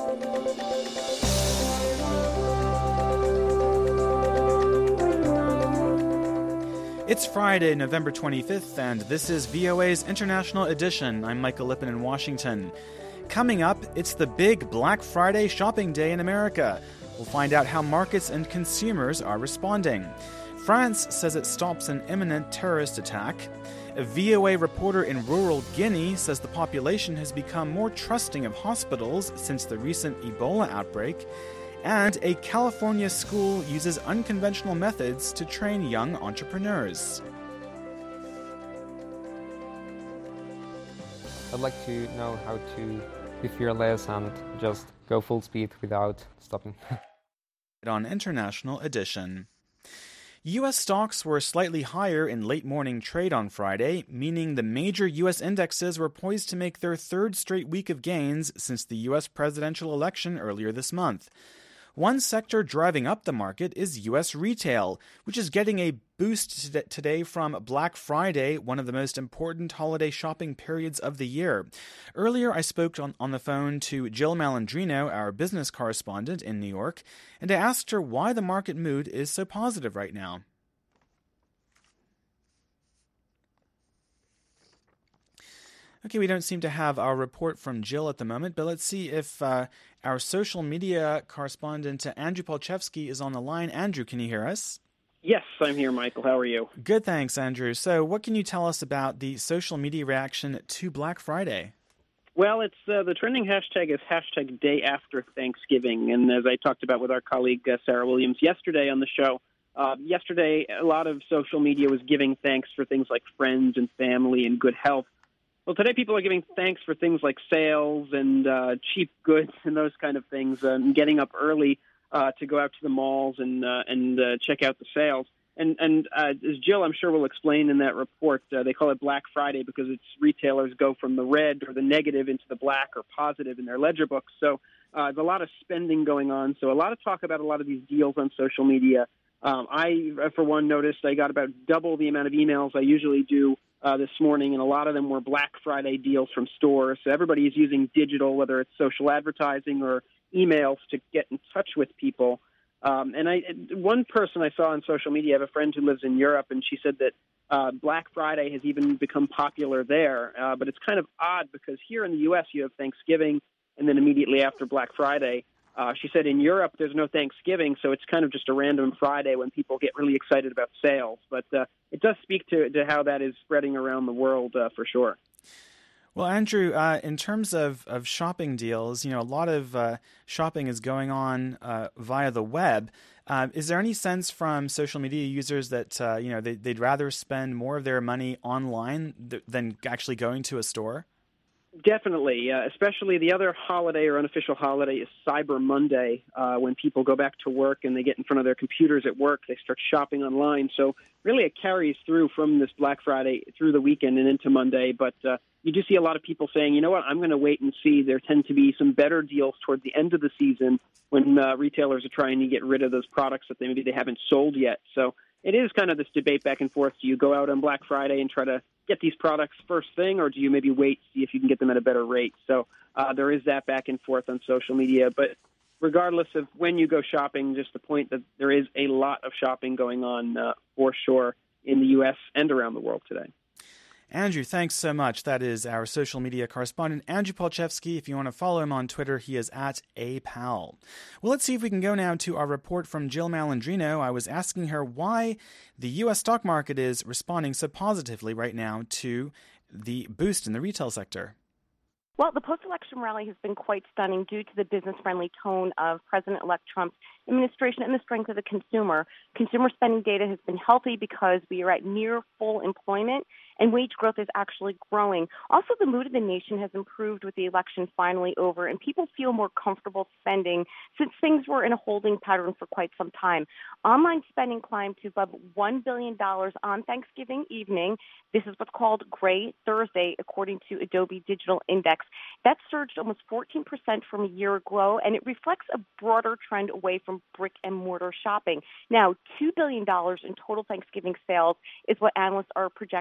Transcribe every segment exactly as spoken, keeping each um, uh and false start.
It's Friday, November twenty-fifth, and this is V O A's International Edition. I'm Michael Lippin in Washington. Coming up, it's the big Black Friday shopping day in America. We'll find out how markets and consumers are responding. France says it stops an imminent terrorist attack. A V O A reporter in rural Guinea says the population has become more trusting of hospitals since the recent Ebola outbreak. And a California school uses unconventional methods to train young entrepreneurs. I'd like to know how to be fearless and just go full speed without stopping. On International Edition. U S stocks were slightly higher in late morning trade on Friday, meaning the major U S indexes were poised to make their third straight week of gains since the U S presidential election earlier this month. One sector driving up the market is U S retail, which is getting a boost today from Black Friday, one of the most important holiday shopping periods of the year. Earlier, I spoke on, on the phone to Jill Malandrino, our business correspondent in New York, and I asked her why the market mood is so positive right now. Okay, we don't seem to have our report from Jill at the moment, but let's see if uh, our social media correspondent, uh, Andrew Polchevsky, is on the line. Andrew, can you hear us? Yes, I'm here, Michael. How are you? Good, thanks, Andrew. So what can you tell us about the social media reaction to Black Friday? Well, it's uh, the trending hashtag is hashtag day after Thanksgiving, and as I talked about with our colleague uh, Sarah Williams yesterday on the show, uh, yesterday a lot of social media was giving thanks for things like friends and family and good health. Well, today people are giving thanks for things like sales and uh, cheap goods and those kind of things, uh, and getting up early uh, to go out to the malls and uh, and uh, check out the sales. And, and uh, as Jill, I'm sure, will explain in that report, uh, they call it Black Friday because it's retailers go from the red or the negative into the black or positive in their ledger books. So uh, there's a lot of spending going on. So a lot of talk about a lot of these deals on social media. Um, I, for one, noticed I got about double the amount of emails I usually do Uh, this morning, and a lot of them were Black Friday deals from stores. So everybody is using digital, whether it's social advertising or emails, to get in touch with people. Um, and I, one person I saw on social media, I have a friend who lives in Europe, and she said that uh, Black Friday has even become popular there. Uh, but it's kind of odd because here in the U S you have Thanksgiving, and then immediately after Black Friday, Uh, she said in Europe there's no Thanksgiving, so it's kind of just a random Friday when people get really excited about sales. But uh, it does speak to, to how that is spreading around the world uh, for sure. Well, Andrew, uh, in terms of, of shopping deals, you know, a lot of uh, shopping is going on uh, via the web. Uh, is there any sense from social media users that, uh, you know, they, they'd rather spend more of their money online th- than actually going to a store? Definitely, uh, especially the other holiday or unofficial holiday is Cyber Monday, uh, when people go back to work and they get in front of their computers at work, they start shopping online. So really it carries through from this Black Friday through the weekend and into Monday. But uh, you do see a lot of people saying, you know what, I'm going to wait and see. There tend to be some better deals toward the end of the season when uh, retailers are trying to get rid of those products that they, maybe they haven't sold yet. So it is kind of this debate back and forth. Do you go out on Black Friday and try to get these products first thing, or do you maybe wait, see if you can get them at a better rate? So uh, there is that back and forth on social media. But regardless of when you go shopping, just the point that there is a lot of shopping going on uh, for sure in the U S and around the world today. Andrew, thanks so much. That is our social media correspondent, Andrew Polchevsky. If you want to follow him on Twitter, he is at apal. Well, let's see if we can go now to our report from Jill Malandrino. I was asking her why the U S stock market is responding so positively right now to the boost in the retail sector. Well, the post-election rally has been quite stunning due to the business-friendly tone of President-elect Trump's administration and the strength of the consumer. Consumer spending data has been healthy because we are at near full employment, and wage growth is actually growing. Also, the mood of the nation has improved with the election finally over, and people feel more comfortable spending since things were in a holding pattern for quite some time. Online spending climbed to above one billion dollars on Thanksgiving evening. This is what's called Gray Thursday, according to Adobe Digital Index. That surged almost fourteen percent from a year ago, and it reflects a broader trend away from brick-and-mortar shopping. Now, two billion dollars in total Thanksgiving sales is what analysts are projecting as the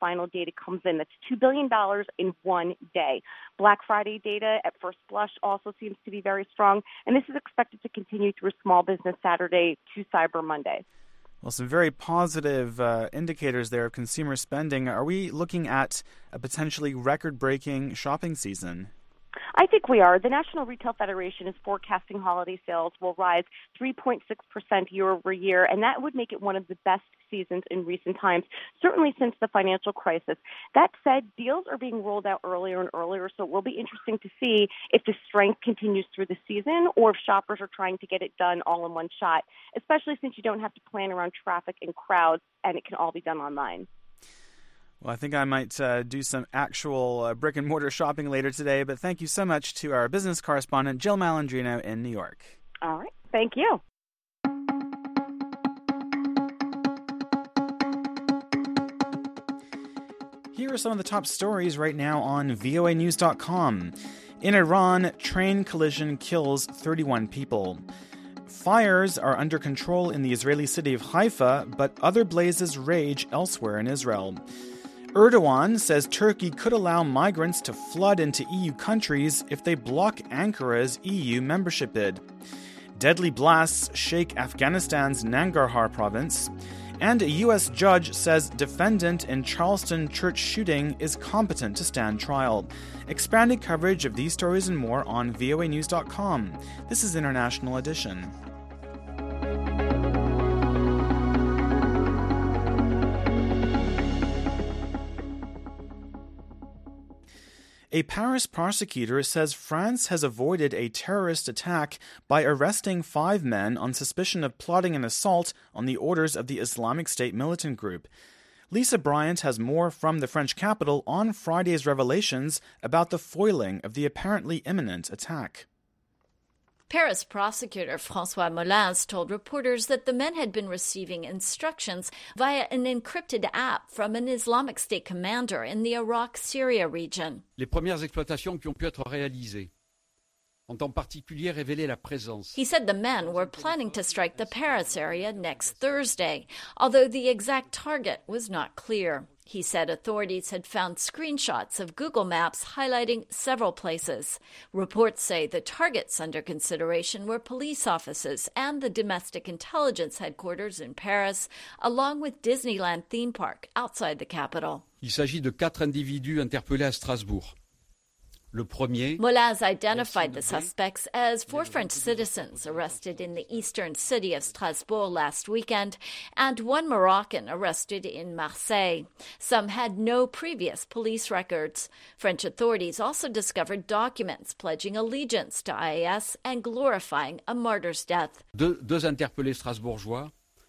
final data comes in. That's two billion dollars in one day. Black Friday data at first blush also seems to be very strong, and this is expected to continue through Small Business Saturday to Cyber Monday. Well, some very positive uh, indicators there of consumer spending. Are we looking at a potentially record-breaking shopping season? I think we are. The National Retail Federation is forecasting holiday sales will rise three point six percent year over year, and that would make it one of the best seasons in recent times, certainly since the financial crisis. That said, deals are being rolled out earlier and earlier, so it will be interesting to see if the strength continues through the season or if shoppers are trying to get it done all in one shot, especially since you don't have to plan around traffic and crowds, and it can all be done online. Well, I think I might uh, do some actual uh, brick-and-mortar shopping later today, but thank you so much to our business correspondent, Jill Malandrino in New York. All right. Thank you. Here are some of the top stories right now on V O A news dot com. In Iran, train collision kills thirty-one people. Fires are under control in the Israeli city of Haifa, but other blazes rage elsewhere in Israel. Erdogan says Turkey could allow migrants to flood into E U countries if they block Ankara's E U membership bid. Deadly blasts shake Afghanistan's Nangarhar province. And a U S judge says defendant in Charleston church shooting is competent to stand trial. Expanded coverage of these stories and more on V O A news dot com. This is International Edition. A Paris prosecutor says France has avoided a terrorist attack by arresting five men on suspicion of plotting an assault on the orders of the Islamic State militant group. Lisa Bryant has more from the French capital on Friday's revelations about the foiling of the apparently imminent attack. Paris prosecutor François Molins told reporters that the men had been receiving instructions via an encrypted app from an Islamic State commander in the Iraq-Syria region. Les premières exploitations qui ont pu être réalisées ont en particulier révélé la présence. He said the men were planning to strike the Paris area next Thursday, although the exact target was not clear. He said authorities had found screenshots of Google Maps highlighting several places. Reports say the targets under consideration were police offices and the domestic intelligence headquarters in Paris, along with Disneyland theme park outside the capital. Il s'agit de quatre individus interpellés à Strasbourg. Le premier, Molins identified the suspects as four French citizens arrested in the eastern city of Strasbourg last weekend and one Moroccan arrested in Marseille. Some had no previous police records. French authorities also discovered documents pledging allegiance to I S and glorifying a martyr's death. deux, deux interpellés strasbourgeois.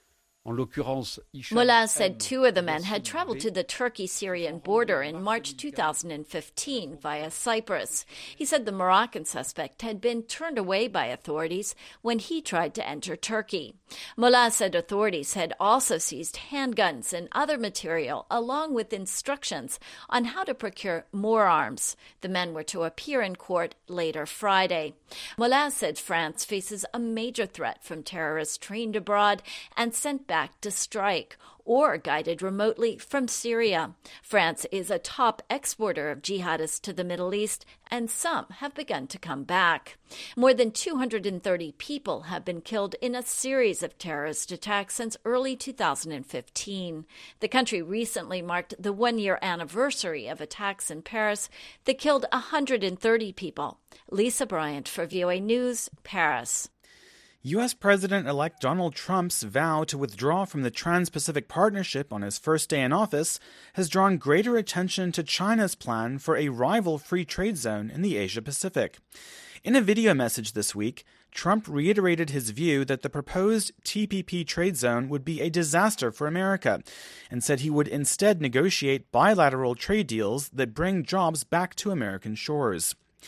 Molins said two of the men had traveled to the Turkey-Syrian border in March two thousand fifteen via Cyprus. He said the Moroccan suspect had been turned away by authorities when he tried to enter Turkey. Molins said authorities had also seized handguns and other material, along with instructions on how to procure more arms. The men were to appear in court later Friday. Molins said France faces a major threat from terrorists trained abroad and sent back back to strike or guided remotely from Syria. France is a top exporter of jihadists to the Middle East, and some have begun to come back. More than two hundred thirty people have been killed in a series of terrorist attacks since early two thousand fifteen. The country recently marked the one-year anniversary of attacks in Paris that killed one hundred thirty people. Lisa Bryant for V O A News, Paris. U S President-elect Donald Trump's vow to withdraw from the Trans-Pacific Partnership on his first day in office has drawn greater attention to China's plan for a rival free trade zone in the Asia-Pacific. In a video message this week, Trump reiterated his view that the proposed T P P trade zone would be a disaster for America and said he would instead negotiate bilateral trade deals that bring jobs back to American shores.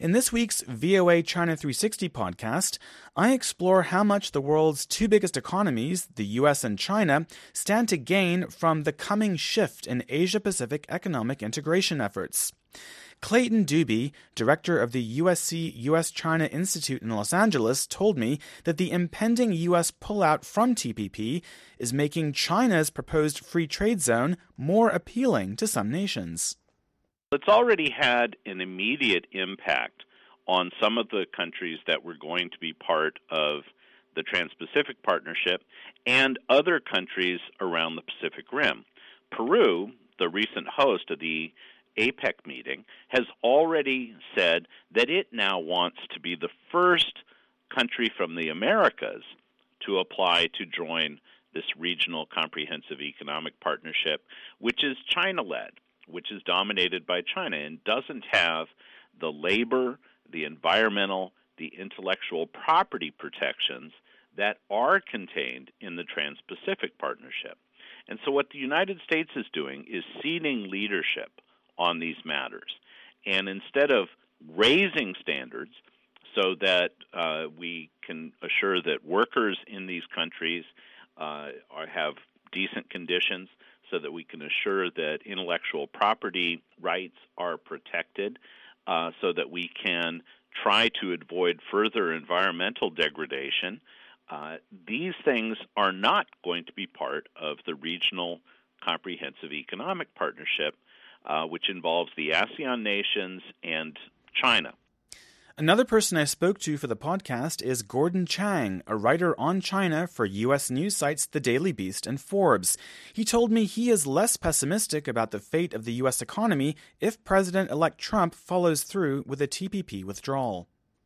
In this week's V O A China three sixty podcast, I explore how much the world's two biggest economies, the U S and China, stand to gain from the coming shift in Asia-Pacific economic integration efforts. Clayton Dubey, director of the U S C U S China Institute in Los Angeles, told me that the impending U S pullout from T P P is making China's proposed free trade zone more appealing to some nations. It's already had an immediate impact on some of the countries that were going to be part of the Trans-Pacific Partnership and other countries around the Pacific Rim. Peru, the recent host of the APEC meeting, has already said that it now wants to be the first country from the Americas to apply to join this regional comprehensive economic partnership, which is China-led, which is dominated by China and doesn't have the labor, the environmental, the intellectual property protections that are contained in the Trans-Pacific Partnership. And so what the United States is doing is ceding leadership on these matters. And instead of raising standards so that uh, we can assure that workers in these countries uh, are, have decent conditions, so that we can assure that intellectual property rights are protected, uh, so that we can try to avoid further environmental degradation, uh, these things are not going to be part of the regional comprehensive economic partnership, Uh, which involves the ASEAN nations and China. Another person I spoke to for the podcast is Gordon Chang, a writer on China for U S news sites The Daily Beast and Forbes. He told me he is less pessimistic about the fate of the U S economy if President-elect Trump follows through with a T P P withdrawal.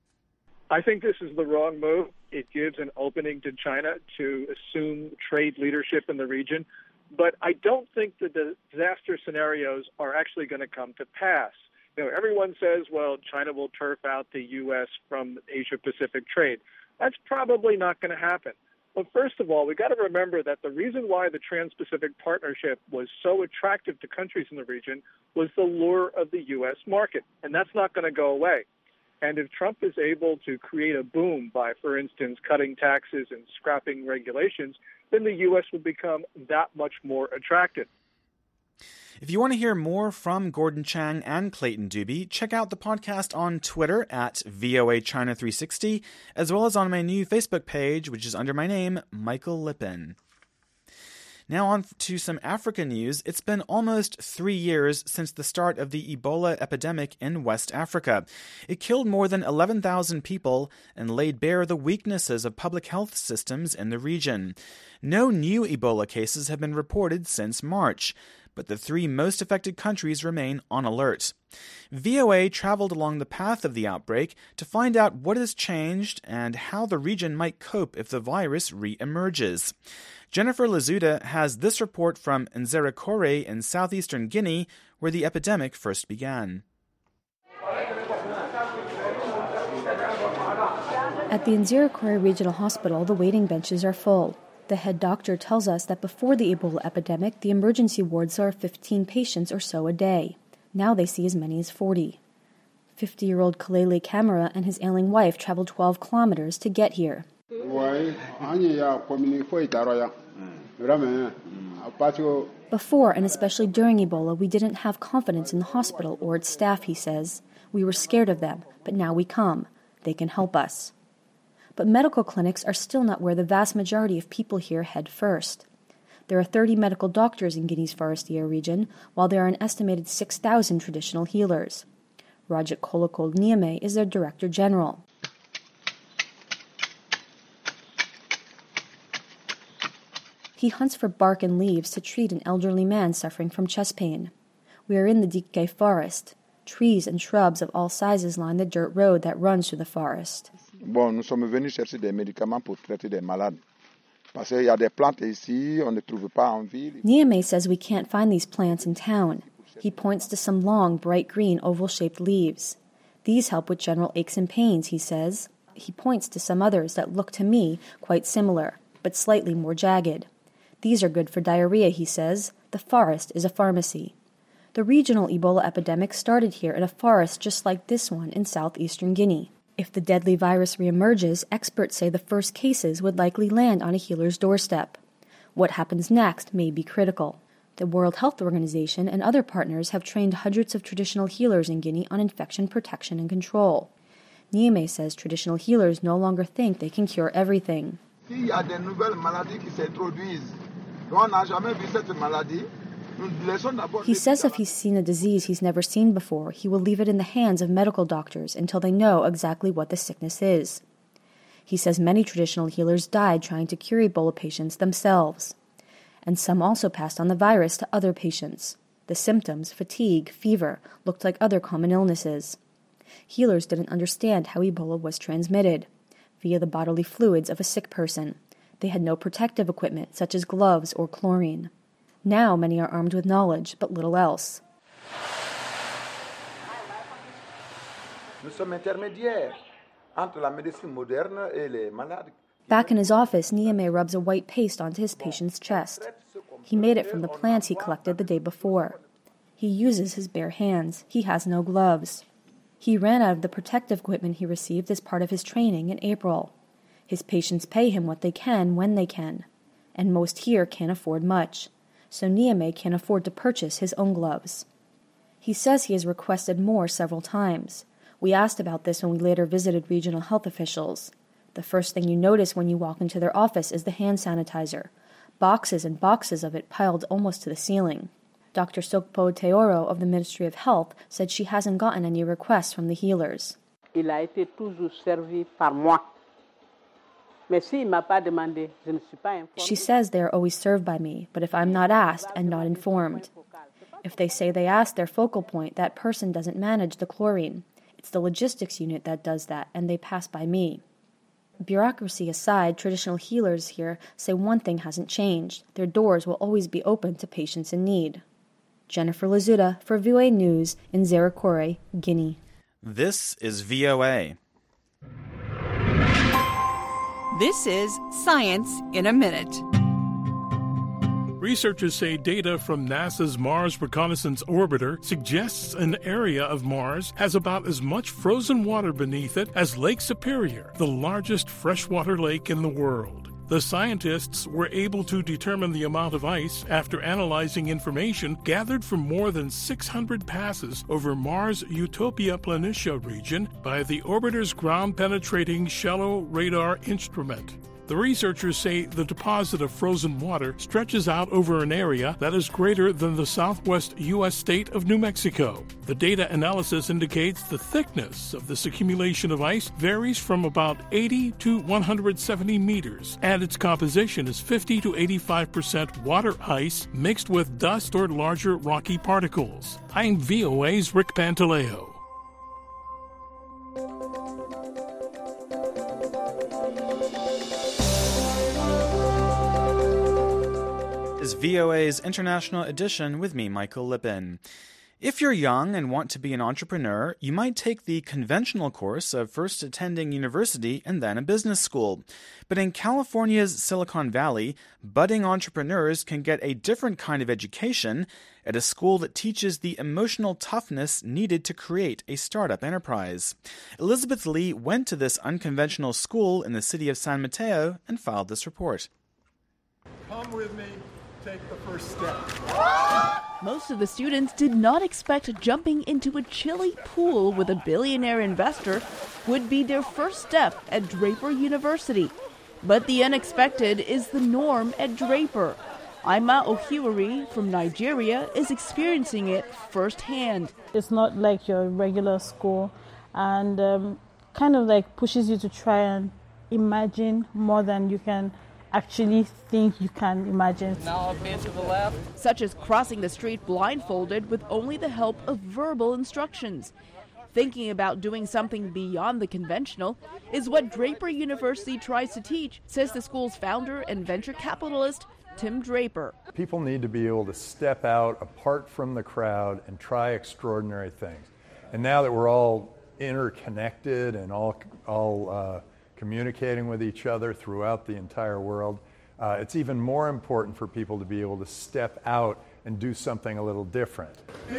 I think this is the wrong move. It gives an opening to China to assume trade leadership in the region. But I don't think the disaster scenarios are actually going to come to pass. You know, everyone says, well, China will turf out the U S from Asia-Pacific trade. That's probably not going to happen. But first of all, we've got to remember that the reason why the Trans-Pacific Partnership was so attractive to countries in the region was the lure of the U S market, and that's not going to go away. And if Trump is able to create a boom by, for instance, cutting taxes and scrapping regulations, then the U S will become that much more attractive. If you want to hear more from Gordon Chang and Clayton Dubey, check out the podcast on Twitter at V O A China three sixty, as well as on my new Facebook page, which is under my name, Michael Lippin. Now on to some Africa news. It's been almost three years since the start of the Ebola epidemic in West Africa. It killed more than eleven thousand people and laid bare the weaknesses of public health systems in the region. No new Ebola cases have been reported since March, but the three most affected countries remain on alert. V O A traveled along the path of the outbreak to find out what has changed and how the region might cope if the virus re-emerges. Jennifer Lazuda has this report from Nzerekore in southeastern Guinea, where the epidemic first began. At the Nzerekore Regional Hospital, the waiting benches are full. The head doctor tells us that before the Ebola epidemic, the emergency ward saw fifteen patients or so a day. Now they see as many as forty. fifty-year-old Kalele Kamara and his ailing wife traveled twelve kilometers to get here. Before and especially during Ebola, we didn't have confidence in the hospital or its staff, he says. We were scared of them, but now we come. They can help us. But medical clinics are still not where the vast majority of people here head first. There are thirty medical doctors in Guinea's Forestier region, while there are an estimated six thousand traditional healers. Rajat Kolokol Niame is their director general. He hunts for bark and leaves to treat an elderly man suffering from chest pain. We are in the Dike forest. Trees and shrubs of all sizes line the dirt road that runs through the forest. Bon, nous sommes venus chercher des médicaments pour traiter des malades. Parce qu'il y a des plantes ici, on ne trouve pas en ville. Niame says we can't find these plants in town. He points to some long, bright green, oval-shaped leaves. These help with general aches and pains, he says. He points to some others that look to me quite similar, but slightly more jagged. These are good for diarrhea, he says. The forest is a pharmacy. The regional Ebola epidemic started here in a forest just like this one in southeastern Guinea. If the deadly virus reemerges, experts say the first cases would likely land on a healer's doorstep. What happens next may be critical. The World Health Organization and other partners have trained hundreds of traditional healers in Guinea on infection protection and control. Niamey says traditional healers no longer think they can cure everything. S'il y a des nouvelles maladies qui s'introduisent, on n'a jamais vu cette maladie. He says if he's seen a disease he's never seen before, he will leave it in the hands of medical doctors until they know exactly what the sickness is. He says many traditional healers died trying to cure Ebola patients themselves. And some also passed on the virus to other patients. The symptoms, fatigue, fever, looked like other common illnesses. Healers didn't understand how Ebola was transmitted, via the bodily fluids of a sick person. They had no protective equipment, such as gloves or chlorine. Now many are armed with knowledge, but little else. Back in his office, Niamey rubs a white paste onto his patient's chest. He made it from the plants he collected the day before. He uses his bare hands. He has no gloves. He ran out of the protective equipment he received as part of his training in April. His patients pay him what they can when they can, and most here can't afford much. So Niamey can't afford to purchase his own gloves. He says he has requested more several times. We asked about this when we later visited regional health officials. The first thing you notice when you walk into their office is the hand sanitizer. Boxes and boxes of it piled almost to the ceiling. Doctor Sokpo Teoro of the Ministry of Health said she hasn't gotten any requests from the healers. Il a été toujours servi par moi. She says they are always served by me, but if I'm not asked and not informed. If they say they asked their focal point, that person doesn't manage the chlorine. It's the logistics unit that does that, and they pass by me. Bureaucracy aside, traditional healers here say one thing hasn't changed. Their doors will always be open to patients in need. Jennifer Lazuda for V O A News in Zérakore, Guinea. This is V O A. This is Science in a Minute. Researchers say data from NASA's Mars Reconnaissance Orbiter suggests an area of Mars has about as much frozen water beneath it as Lake Superior, the largest freshwater lake in the world. The scientists were able to determine the amount of ice after analyzing information gathered from more than six hundred passes over Mars' Utopia Planitia region by the orbiter's ground-penetrating shallow radar instrument. The researchers say the deposit of frozen water stretches out over an area that is greater than the southwest U S state of New Mexico. The data analysis indicates the thickness of this accumulation of ice varies from about eighty to one hundred seventy meters, and its composition is fifty to eighty-five percent water ice mixed with dust or larger rocky particles. I'm V O A's Rick Pantaleo. Is V O A's International Edition with me, Michael Lippin. If you're young and want to be an entrepreneur, you might take the conventional course of first attending university and then a business school. But in California's Silicon Valley, budding entrepreneurs can get a different kind of education at a school that teaches the emotional toughness needed to create a startup enterprise. Elizabeth Lee went to this unconventional school in the city of San Mateo and filed this report. Come with me. Take the first step. Most of the students did not expect jumping into a chilly pool with a billionaire investor would be their first step at Draper University. But the unexpected is the norm at Draper. Ima Ohiwari from Nigeria is experiencing it firsthand. It's not like your regular school, and um, kind of like pushes you to try and imagine more than you can actually think you can imagine. Now I'll be to the left. Such as crossing the street blindfolded with only the help of verbal instructions. Thinking about doing something beyond the conventional is what Draper University tries to teach, says the school's founder and venture capitalist, Tim Draper. People need to be able to step out apart from the crowd and try extraordinary things. And now that we're all interconnected and all all uh, communicating with each other throughout the entire world, uh, it's even more important for people to be able to step out and do something a little different.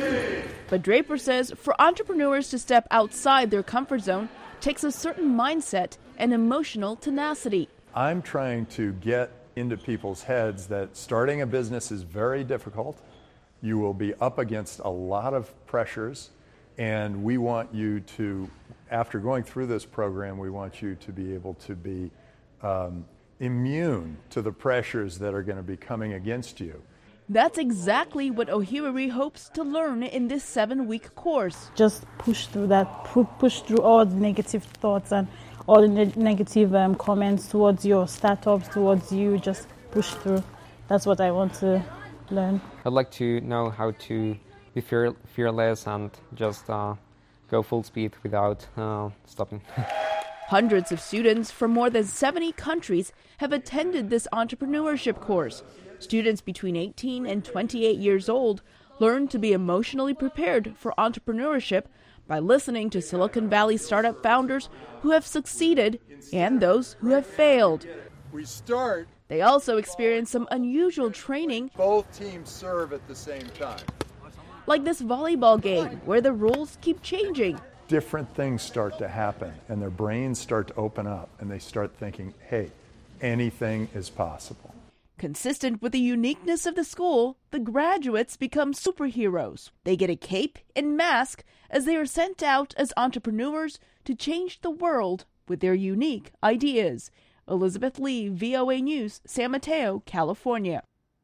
But Draper says for entrepreneurs to step outside their comfort zone takes a certain mindset and emotional tenacity. I'm trying to get into people's heads that starting a business is very difficult. You will be up against a lot of pressures, and we want you to, after going through this program, we want you to be able to be um, immune to the pressures that are going to be coming against you. That's exactly what Ohiwari hopes to learn in this seven-week course. Just push through that, push through all the negative thoughts and all the ne- negative um, comments towards your startups, towards you. Just push through. That's what I want to learn. I'd like to know how to be fear- fearless and just uh, go full speed without uh, stopping. Hundreds of students from more than seventy countries have attended this entrepreneurship course. Students between eighteen and twenty-eight years old learn to be emotionally prepared for entrepreneurship by listening to Silicon Valley startup founders who have succeeded and those who have failed. We start. They also experience some unusual training. Both teams serve at the same time. Like this volleyball game where the rules keep changing. Different things start to happen and their brains start to open up and they start thinking, hey, anything is possible. Consistent with the uniqueness of the school, the graduates become superheroes. They get a cape and mask as they are sent out as entrepreneurs to change the world with their unique ideas. Elizabeth Lee, V O A News, San Mateo, California.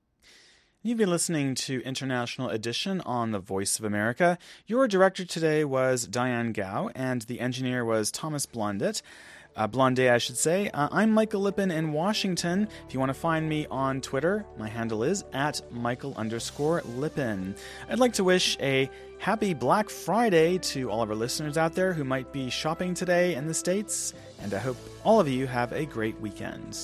You've been listening to International Edition on the Voice of America. Your director today was Diane Gao, and the engineer was Thomas Blondet. Uh, Blondet, I should say. Uh, I'm Michael Lippin in Washington. If you want to find me on Twitter, my handle is at Michael underscore Lippin. I'd like to wish a happy Black Friday to all of our listeners out there who might be shopping today in the States, and I hope all of you have a great weekend.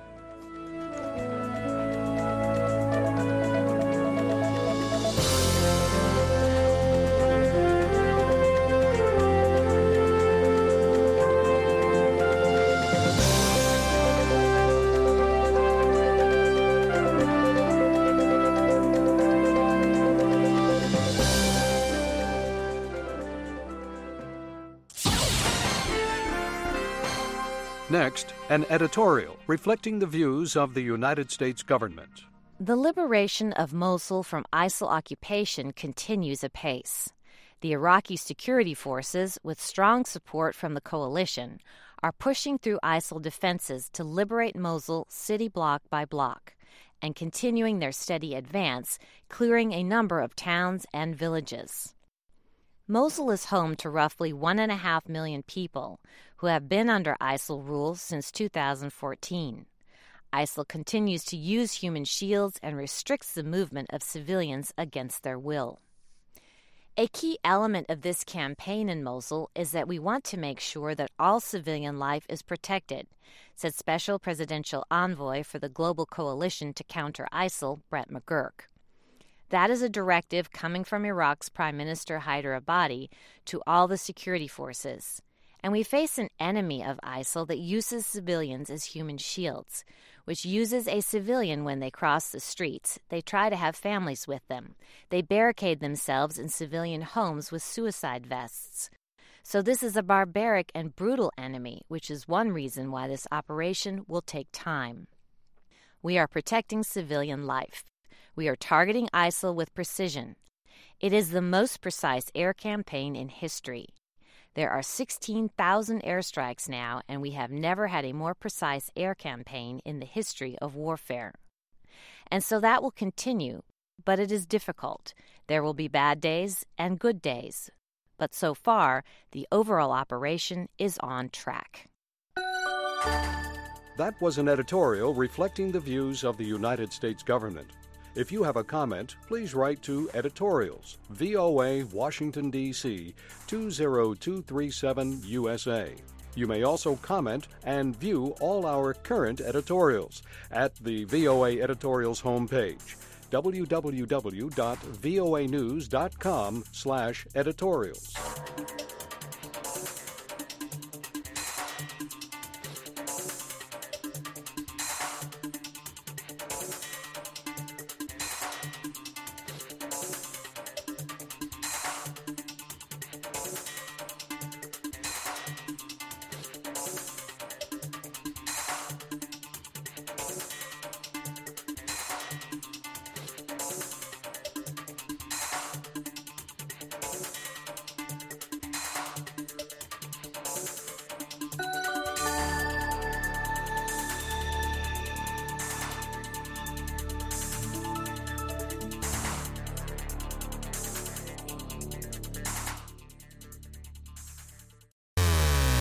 Next, an editorial reflecting the views of the United States government. The liberation of Mosul from ISIL occupation continues apace. The Iraqi security forces, with strong support from the coalition, are pushing through ISIL defenses to liberate Mosul city block by block, and continuing their steady advance, clearing a number of towns and villages. Mosul is home to roughly one and a half million people who have been under ISIL rule since two thousand fourteen. ISIL continues to use human shields and restricts the movement of civilians against their will. A key element of this campaign in Mosul is that we want to make sure that all civilian life is protected, said Special Presidential Envoy for the Global Coalition to Counter ISIL, Brett McGurk. That is a directive coming from Iraq's Prime Minister Haider Abadi to all the security forces. And we face an enemy of ISIL that uses civilians as human shields, which uses a civilian when they cross the streets. They try to have families with them. They barricade themselves in civilian homes with suicide vests. So this is a barbaric and brutal enemy, which is one reason why this operation will take time. We are protecting civilian life. We are targeting ISIL with precision. It is the most precise air campaign in history. There are sixteen thousand airstrikes now, and we have never had a more precise air campaign in the history of warfare. And so that will continue, but it is difficult. There will be bad days and good days. But so far, the overall operation is on track. That was an editorial reflecting the views of the United States government. If you have a comment, please write to Editorials, V O A, Washington, D C two zero two three seven, U S A. You may also comment and view all our current editorials at the V O A Editorials homepage, w w w dot voa news dot com slash editorials.